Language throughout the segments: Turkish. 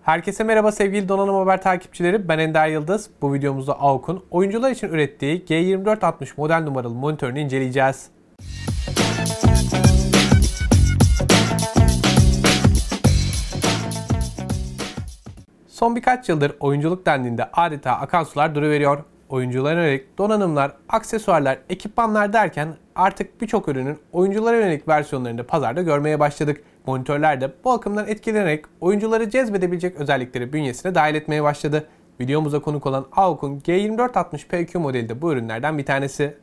Herkese merhaba sevgili Donanım Haber takipçileri. Ben Ender Yıldız. Bu videomuzda AUK'un oyuncular için ürettiği G2460 model numaralı monitörünü inceleyeceğiz. Son birkaç yıldır oyunculuk dendiğinde adeta akan sular duruveriyor. Oyunculara yönelik donanımlar, aksesuarlar, ekipmanlar derken artık birçok ürünün oyunculara yönelik versiyonlarını da pazarda görmeye başladık. Monitörler de bu akımdan etkilenerek oyuncuları cezbedebilecek özellikleri bünyesine dahil etmeye başladı. Videomuza konuk olan AUK'un G2460PQ modeli de bu ürünlerden bir tanesi.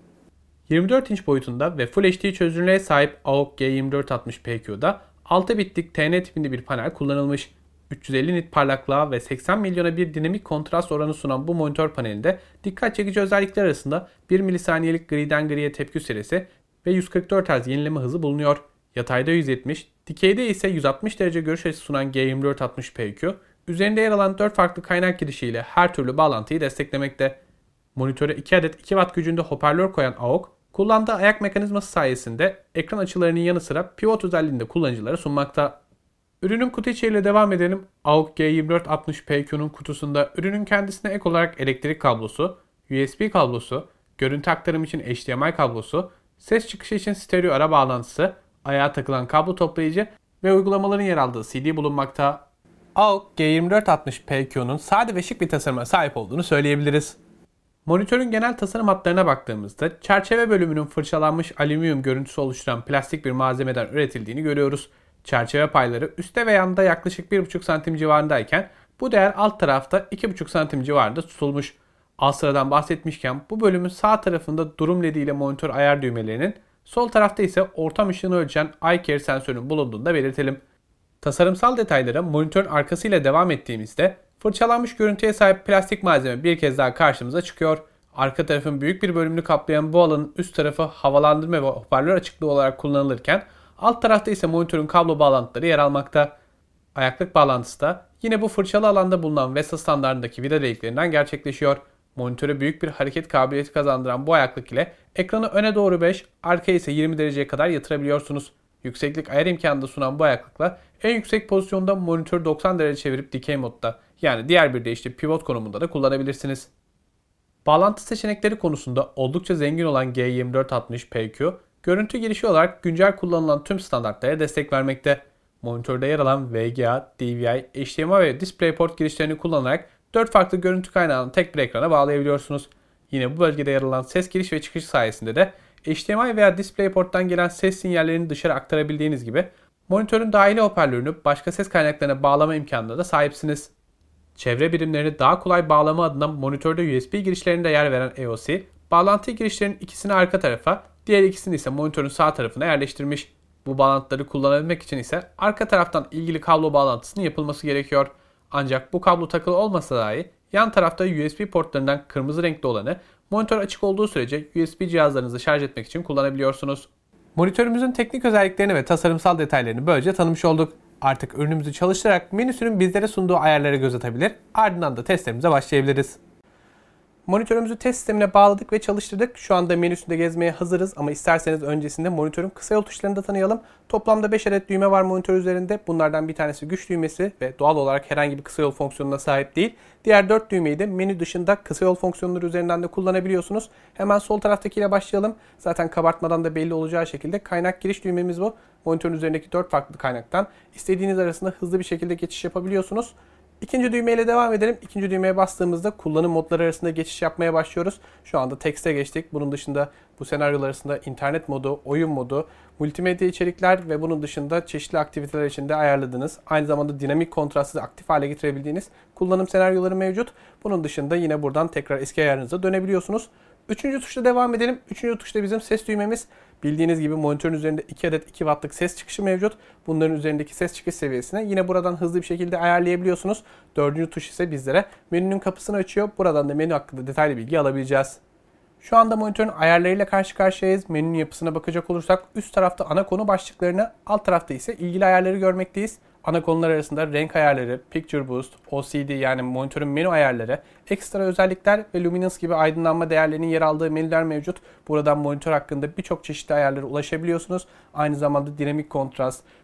24 inç boyutunda ve Full HD çözünürlüğe sahip AUK G2460PQ'da 6 bitlik TN tipinde bir panel kullanılmış. 350 nit parlaklığa ve 80 milyona bir dinamik kontrast oranı sunan bu monitör panelinde dikkat çekici özellikler arasında 1 milisaniyelik griden griye tepki süresi ve 144 Hz yenileme hızı bulunuyor. Yatayda 170, dikeyde ise 160 derece görüş açısı sunan G2460PQ, üzerinde yer alan 4 farklı kaynak girişiyle her türlü bağlantıyı desteklemekte. Monitöre 2 adet 2 Watt gücünde hoparlör koyan AUK, kullandığı ayak mekanizması sayesinde ekran açılarının yanı sıra pivot özelliğini de kullanıcılara sunmakta. Ürünün kutu içeriğiyle devam edelim. AUK G2460PQ'nun kutusunda ürünün kendisine ek olarak elektrik kablosu, USB kablosu, görüntü aktarım için HDMI kablosu, ses çıkışı için stereo ara bağlantısı, ayağa takılan kablo toplayıcı ve uygulamaların yer aldığı CD bulunmakta. AUK G2460PQ'nun sade ve şık bir tasarıma sahip olduğunu söyleyebiliriz. Monitörün genel tasarım hatlarına baktığımızda çerçeve bölümünün fırçalanmış alüminyum görüntüsü oluşturan plastik bir malzemeden üretildiğini görüyoruz. Çerçeve payları üstte ve yanında yaklaşık 1,5 santim civarındayken bu değer alt tarafta 2,5 santim civarında tutulmuş. Alt sıradan bahsetmişken bu bölümün sağ tarafında durum ledi ile monitör ayar düğmelerinin, sol tarafta ise ortam ışığını ölçen iCare sensörünün bulunduğunu da belirtelim. Tasarımsal detaylara monitörün arkasıyla devam ettiğimizde fırçalanmış görüntüye sahip plastik malzeme bir kez daha karşımıza çıkıyor. Arka tarafın büyük bir bölümünü kaplayan bu alanın üst tarafı havalandırma ve hoparlör açıklığı olarak kullanılırken alt tarafta ise monitörün kablo bağlantıları yer almakta. Ayaklık bağlantısı da yine bu fırçalı alanda bulunan VESA standartındaki vida deliklerinden gerçekleşiyor. Monitöre büyük bir hareket kabiliyeti kazandıran bu ayaklık ile ekranı öne doğru 5, arkaya ise 20 dereceye kadar yatırabiliyorsunuz. Yükseklik ayar imkanı da sunan bu ayaklıkla en yüksek pozisyonda monitörü 90 derece çevirip dikey modda, yani diğer bir deyişle pivot konumunda da kullanabilirsiniz. Bağlantı seçenekleri konusunda oldukça zengin olan G2460PQ, görüntü girişi olarak güncel kullanılan tüm standartlara destek vermekte. Monitörde yer alan VGA, DVI, HDMI ve DisplayPort girişlerini kullanarak 4 farklı görüntü kaynağını tek bir ekrana bağlayabiliyorsunuz. Yine bu bölgede yer alan ses giriş ve çıkış sayesinde de HDMI veya DisplayPort'tan gelen ses sinyallerini dışarı aktarabildiğiniz gibi monitörün dahili hoparlörünü başka ses kaynaklarına bağlama imkanına da sahipsiniz. Çevre birimlerini daha kolay bağlama adına monitörde USB girişlerinde yer veren EOC, bağlantı girişlerinin ikisini arka tarafa, diğer ikisini ise monitörün sağ tarafına yerleştirmiş. Bu bağlantıları kullanabilmek için ise arka taraftan ilgili kablo bağlantısının yapılması gerekiyor. Ancak bu kablo takılı olmasa dahi yan tarafta USB portlarından kırmızı renkli olanı monitör açık olduğu sürece USB cihazlarınızı şarj etmek için kullanabiliyorsunuz. Monitörümüzün teknik özelliklerini ve tasarımsal detaylarını böylece tanımış olduk. Artık ürünümüzü çalıştırarak menüsünün bizlere sunduğu ayarlara göz atabilir, ardından da testlerimize başlayabiliriz. Monitörümüzü test sistemine bağladık ve çalıştırdık. Şu anda menüsünde gezmeye hazırız ama isterseniz öncesinde monitörün kısa yol tuşlarını da tanıyalım. Toplamda 5 adet düğme var monitör üzerinde. Bunlardan bir tanesi güç düğmesi ve doğal olarak herhangi bir kısa yol fonksiyonuna sahip değil. Diğer 4 düğmeyi de menü dışında kısa yol fonksiyonları üzerinden de kullanabiliyorsunuz. Hemen sol taraftakiyle başlayalım. Zaten kabartmadan da belli olacağı şekilde kaynak giriş düğmemiz bu. Monitörün üzerindeki 4 farklı kaynaktan istediğiniz arasında hızlı bir şekilde geçiş yapabiliyorsunuz. İkinci düğmeyle devam edelim. İkinci düğmeye bastığımızda kullanım modları arasında geçiş yapmaya başlıyoruz. Şu anda tekste geçtik. Bunun dışında bu senaryolar arasında internet modu, oyun modu, multimedya içerikler ve bunun dışında çeşitli aktiviteler için de ayarladığınız, aynı zamanda dinamik kontrastı aktif hale getirebildiğiniz kullanım senaryoları mevcut. Bunun dışında yine buradan tekrar eski ayarınıza dönebiliyorsunuz. Üçüncü tuşla devam edelim. Üçüncü tuşta bizim ses düğmemiz. Bildiğiniz gibi monitörün üzerinde 2 adet 2 wattlık ses çıkışı mevcut. Bunların üzerindeki ses çıkış seviyesine yine buradan hızlı bir şekilde ayarlayabiliyorsunuz. Dördüncü tuş ise bizlere menünün kapısını açıyor. Buradan da menü hakkında detaylı bilgi alabileceğiz. Şu anda monitörün ayarlarıyla karşı karşıyayız. Menünün yapısına bakacak olursak üst tarafta ana konu başlıklarını, alt tarafta ise ilgili ayarları görmekteyiz. Ana konular arasında renk ayarları, Picture Boost, OCD yani monitörün menü ayarları, ekstra özellikler ve Luminance gibi aydınlanma değerlerinin yer aldığı menüler mevcut. Buradan monitör hakkında birçok çeşitli ayarlara ulaşabiliyorsunuz. Aynı zamanda dinamik kontrast,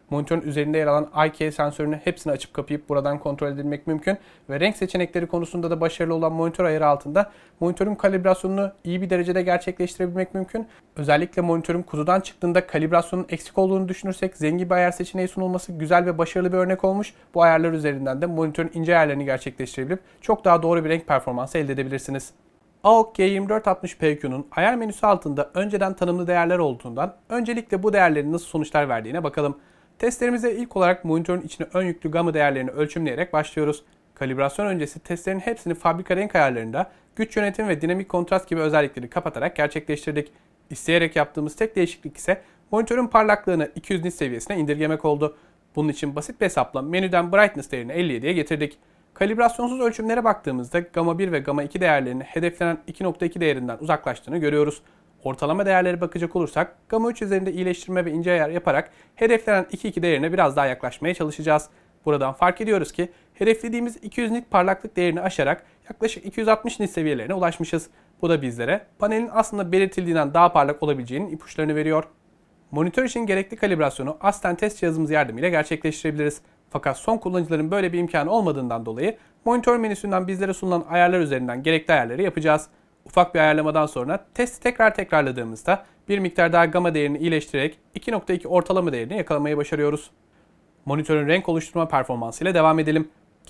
Monitörün üzerinde yer alan IK sensörünü hepsini açıp kapayıp buradan kontrol edilmek mümkün. Ve renk seçenekleri konusunda da başarılı olan monitör ayarı altında monitörün kalibrasyonunu iyi bir derecede gerçekleştirebilmek mümkün. Özellikle monitörün kutudan çıktığında kalibrasyonun eksik olduğunu düşünürsek zengin bir ayar seçeneği sunulması güzel ve başarılı bir örnek olmuş. Bu ayarlar üzerinden de monitörün ince ayarlarını gerçekleştirebilip çok daha doğru bir renk performansı elde edebilirsiniz. AOG G2460PQ'nun ayar menüsü altında önceden tanımlı değerler olduğundan öncelikle bu değerlerin nasıl sonuçlar verdiğine bakalım. Testlerimize ilk olarak monitörün içine ön yüklü gamma değerlerini ölçümleyerek başlıyoruz. Kalibrasyon öncesi testlerin hepsini fabrika renk ayarlarında güç yönetim ve dinamik kontrast gibi özellikleri kapatarak gerçekleştirdik. İsteyerek yaptığımız tek değişiklik ise monitörün parlaklığını 200 nit seviyesine indirgemek oldu. Bunun için basit bir hesapla menüden brightness değerini 57'ye getirdik. Kalibrasyonsuz ölçümlere baktığımızda gamma 1 ve gamma 2 değerlerinin hedeflenen 2.2 değerinden uzaklaştığını görüyoruz. Ortalama değerlere bakacak olursak gamma 3 üzerinde iyileştirme ve ince ayar yaparak hedeflenen 2.2 değerine biraz daha yaklaşmaya çalışacağız. Buradan fark ediyoruz ki hedeflediğimiz 200 nit parlaklık değerini aşarak yaklaşık 260 nit seviyelerine ulaşmışız. Bu da bizlere panelin aslında belirtildiğinden daha parlak olabileceğinin ipuçlarını veriyor. Monitör için gerekli kalibrasyonu aslen test cihazımız yardımıyla gerçekleştirebiliriz. Fakat son kullanıcıların böyle bir imkanı olmadığından dolayı monitör menüsünden bizlere sunulan ayarlar üzerinden gerekli ayarları yapacağız. Ufak bir ayarlamadan sonra testi tekrarladığımızda bir miktar daha gamma değerini iyileştirerek 2.2 ortalama değerini yakalamayı başarıyoruz. Monitörün renk oluşturma performansı ile devam edelim.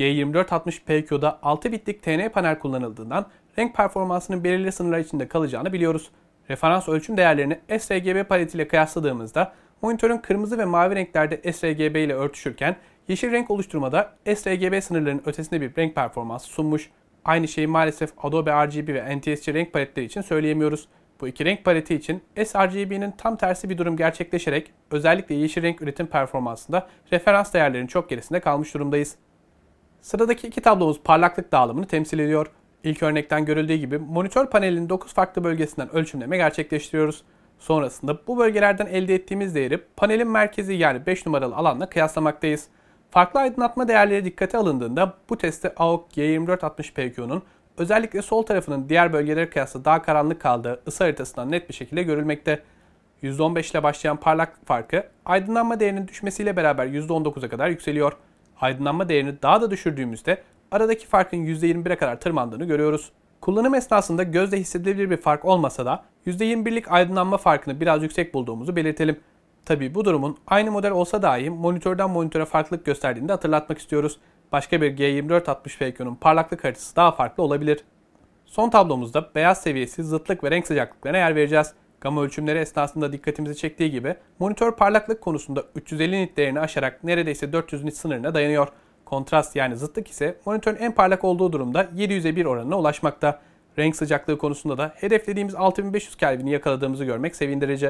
G2460PQ'da 6 bitlik TN panel kullanıldığından renk performansının belirli sınırlar içinde kalacağını biliyoruz. Referans ölçüm değerlerini sRGB paletiyle kıyasladığımızda monitörün kırmızı ve mavi renklerde sRGB ile örtüşürken yeşil renk oluşturmada sRGB sınırlarının ötesinde bir renk performansı sunmuş. Aynı şeyi maalesef Adobe RGB ve NTSC renk paletleri için söyleyemiyoruz. Bu iki renk paleti için sRGB'nin tam tersi bir durum gerçekleşerek özellikle yeşil renk üretim performansında referans değerlerinin çok gerisinde kalmış durumdayız. Sıradaki iki tablomuz parlaklık dağılımını temsil ediyor. İlk örnekten görüldüğü gibi monitör panelinin 9 farklı bölgesinden ölçümleme gerçekleştiriyoruz. Sonrasında bu bölgelerden elde ettiğimiz değeri panelin merkezi yani 5 numaralı alanla kıyaslamaktayız. Farklı aydınlatma değerleri dikkate alındığında bu testte AOG G2460PQ'nun özellikle sol tarafının diğer bölgelere kıyasla daha karanlık kaldığı ısı haritasından net bir şekilde görülmekte. %15 ile başlayan parlaklık farkı aydınlanma değerinin düşmesiyle beraber %19'a kadar yükseliyor. Aydınlanma değerini daha da düşürdüğümüzde aradaki farkın %21'e kadar tırmandığını görüyoruz. Kullanım esnasında gözle hissedilebilir bir fark olmasa da %21'lik aydınlanma farkını biraz yüksek bulduğumuzu belirtelim. Tabii bu durumun aynı model olsa dahi monitörden monitöre farklılık gösterdiğini de hatırlatmak istiyoruz. Başka bir G2460PQ'nun parlaklık haritası daha farklı olabilir. Son tablomuzda beyaz seviyesi, zıtlık ve renk sıcaklıklarına yer vereceğiz. Gamma ölçümleri esnasında dikkatimizi çektiği gibi monitör parlaklık konusunda 350 nit değerini aşarak neredeyse 400 nit sınırına dayanıyor. Kontrast yani zıtlık ise monitörün en parlak olduğu durumda 700'e 1 oranına ulaşmakta. Renk sıcaklığı konusunda da hedeflediğimiz 6500 Kelvin'i yakaladığımızı görmek sevindirici.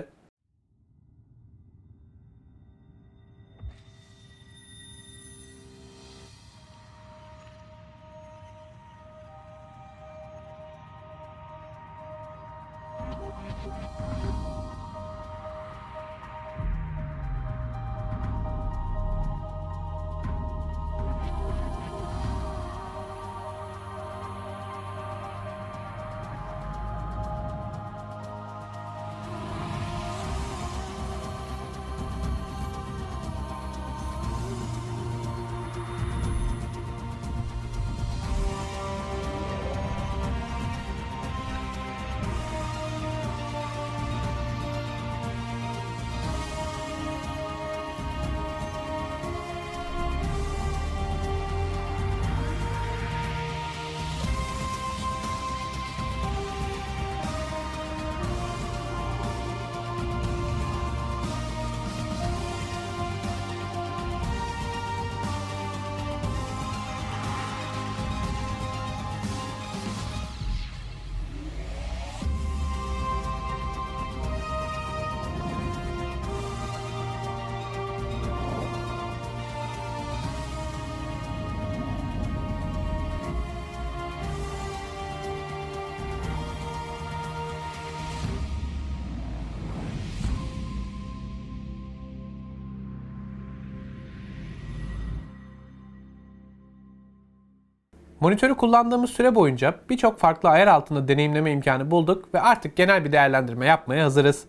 Monitörü kullandığımız süre boyunca birçok farklı ayar altında deneyimleme imkanı bulduk ve artık genel bir değerlendirme yapmaya hazırız.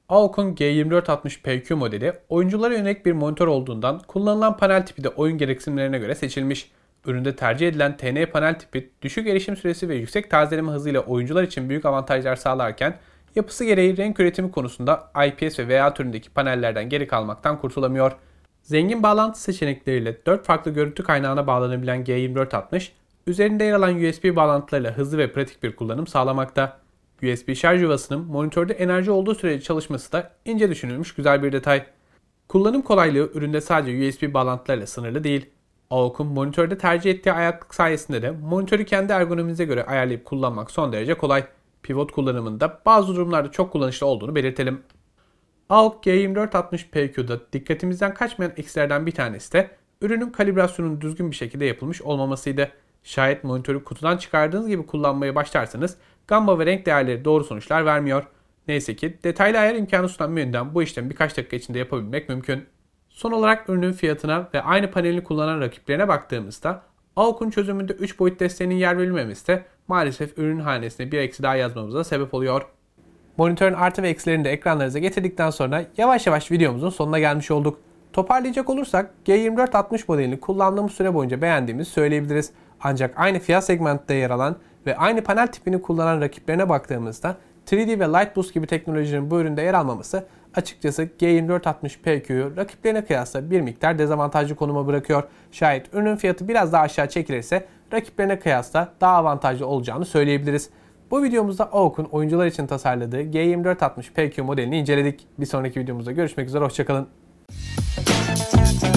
AOK'un G2460PQ modeli oyunculara yönelik bir monitör olduğundan kullanılan panel tipi de oyun gereksinimlerine göre seçilmiş. Üründe tercih edilen TN panel tipi düşük erişim süresi ve yüksek tazeleme hızıyla oyuncular için büyük avantajlar sağlarken yapısı gereği renk üretimi konusunda IPS ve VA türündeki panellerden geri kalmaktan kurtulamıyor. Zengin bağlantı seçenekleriyle 4 farklı görüntü kaynağına bağlanabilen G2460, üzerinde yer alan USB bağlantılarıyla hızlı ve pratik bir kullanım sağlamakta. USB şarj yuvasının monitörde enerji olduğu sürece çalışması da ince düşünülmüş güzel bir detay. Kullanım kolaylığı üründe sadece USB bağlantılarıyla sınırlı değil. AOK'un monitörde tercih ettiği ayaklık sayesinde de monitörü kendi ergonominize göre ayarlayıp kullanmak son derece kolay. Pivot kullanımında bazı durumlarda çok kullanışlı olduğunu belirtelim. AOK G2460PQ'da dikkatimizden kaçmayan eksilerden bir tanesi de ürünün kalibrasyonunun düzgün bir şekilde yapılmış olmamasıydı. Şayet monitörü kutudan çıkardığınız gibi kullanmaya başlarsanız gamma ve renk değerleri doğru sonuçlar vermiyor. Neyse ki detaylı ayar imkanı sunan menüden bu işlemi birkaç dakika içinde yapabilmek mümkün. Son olarak ürünün fiyatına ve aynı panelini kullanan rakiplerine baktığımızda AOK'un çözümünde 3 boyut desteğinin yer verilmemesi de maalesef ürünün hanesine bir eksi daha yazmamıza sebep oluyor. Monitörün artı ve eksilerini de ekranlarınıza getirdikten sonra yavaş yavaş videomuzun sonuna gelmiş olduk. Toparlayacak olursak G2460 modelini kullandığımız süre boyunca beğendiğimizi söyleyebiliriz. Ancak aynı fiyat segmentinde yer alan ve aynı panel tipini kullanan rakiplerine baktığımızda 3D ve Lightboost gibi teknolojilerin bu üründe yer almaması açıkçası G2460PQ'yu rakiplerine kıyasla bir miktar dezavantajlı konuma bırakıyor. Şayet ürünün fiyatı biraz daha aşağı çekilirse rakiplerine kıyasla daha avantajlı olacağını söyleyebiliriz. Bu videomuzda AOK'un oyuncular için tasarladığı G2460PQ modelini inceledik. Bir sonraki videomuzda görüşmek üzere, hoşçakalın.